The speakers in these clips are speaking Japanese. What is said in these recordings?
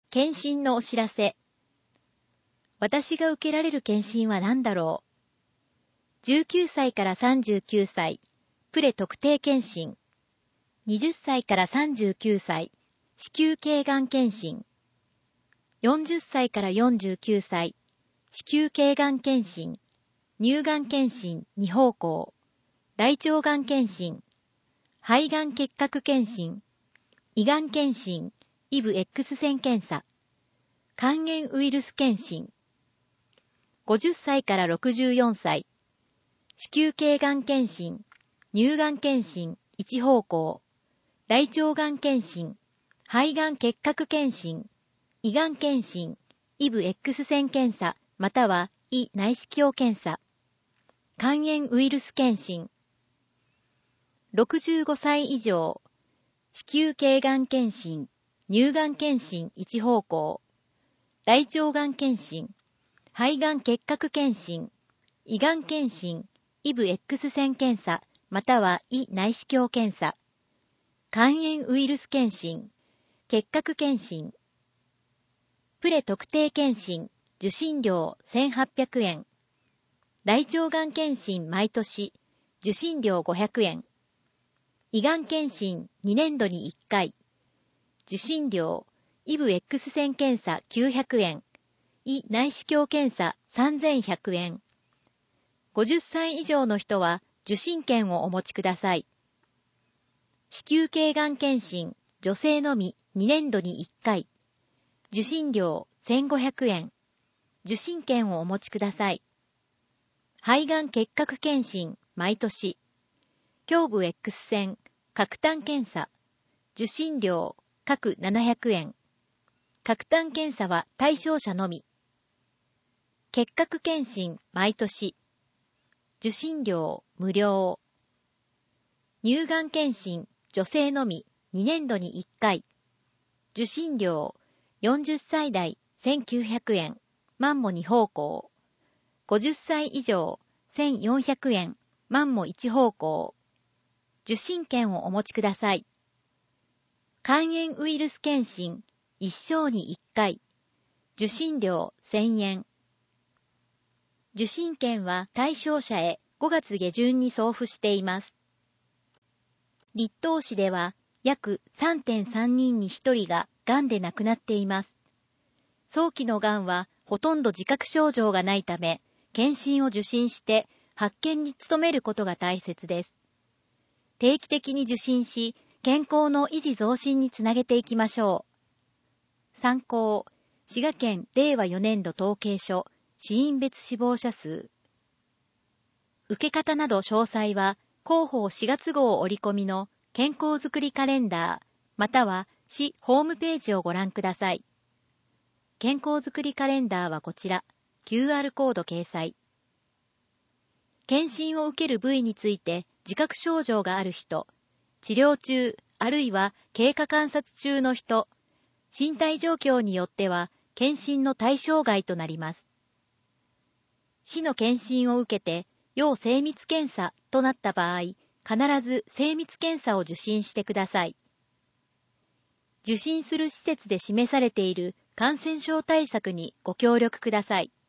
検診のお知らせ。私が受けられる検診は何だろう。19歳から39歳、プレ特定検診。20歳から39歳、子宮頸がん検診。40歳から49歳、子宮頸がん検診。乳がん検診2方向。大腸がん検診。肺がん結核検診。胃がん検診、イブ X 線検査。肝炎ウイルス検診。50歳から64歳。子宮頸がん検診、乳がん検診1方向。大腸がん検診、肺がん結核検診、胃がん検診、イブ X 線検査または胃内視鏡検査。肝炎ウイルス検診。65歳以上。子宮頸がん検診、乳がん検診1方向。大腸がん検診、肺がん結核検診、胃がん検診、イブ X 線検査または胃内視鏡検査。肝炎ウイルス検診、結核検診。プレ特定検診、受診料1800円。大腸がん検診毎年、受診料500円。胃がん検診2年度に1回。受診料、イブ X 線検査900円。胃内視鏡検査3100円。50歳以上の人は受診券をお持ちください。子宮頸がん検診、女性のみ2年度に1回。受診料1500円。受診券をお持ちください。肺がん結核検診、毎年。胸部 X 線、角炭検査。受診料、各700円。角炭検査は対象者のみ。結核検診、毎年。受診料、無料。乳がん検診、女性のみ、2年度に1回。受診料、40歳代、1900円。マンモ2方向。50歳以上、1400円。マンモ1方向。受診券をお持ちください。肝炎ウイルス検診、一生に1回。受診料1000円。受診券は対象者へ5月下旬に送付しています。栗東市では約 3.3 人に1人ががんで亡くなっています。早期のがんはほとんど自覚症状がないため、検診を受診して発見に努めることが大切です。定期的に受診し、健康の維持増進につなげていきましょう。参考、滋賀県令和4年度統計書、死因別死亡者数。受け方など詳細は、広報4月号折り込みの健康づくりカレンダー、または市ホームページをご覧ください。健康づくりカレンダーはこちら、QR コード掲載。検診を受ける部位について自覚症状がある人、治療中あるいは経過観察中の人、身体状況によっては検診の対象外となります。市の検診を受けて要精密検査となった場合、必ず精密検査を受診してください。受診する施設で示されている感染症対策にご協力ください。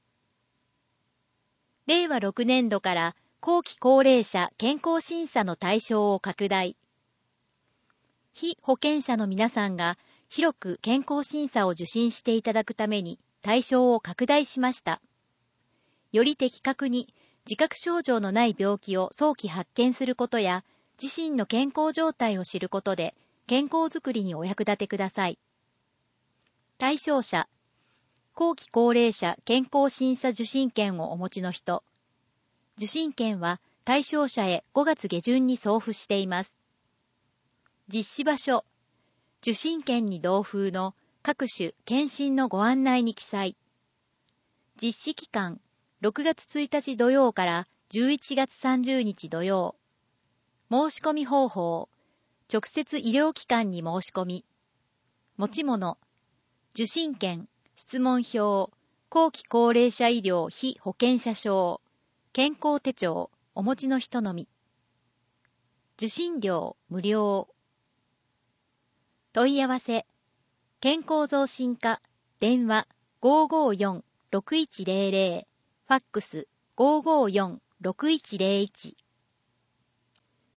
令和6年度から後期高齢者健康審査の対象を拡大。被保険者の皆さんが広く健康審査を受診していただくために対象を拡大しました。より的確に自覚症状のない病気を早期発見することや、自身の健康状態を知ることで健康づくりにお役立てください。対象者、後期高齢者健康審査受診券をお持ちの人。受診券は対象者へ5月下旬に送付しています。実施場所、受診券に同封の各種検診のご案内に記載。実施期間、6月1日土曜から11月30日土曜。申し込み方法、直接医療機関に申し込み。持ち物、受診券、質問票、後期高齢者医療被保険者証、健康手帳、お持ちの人のみ。受診料無料。問い合わせ、健康増進課電話554-6100、ファックス554-6101。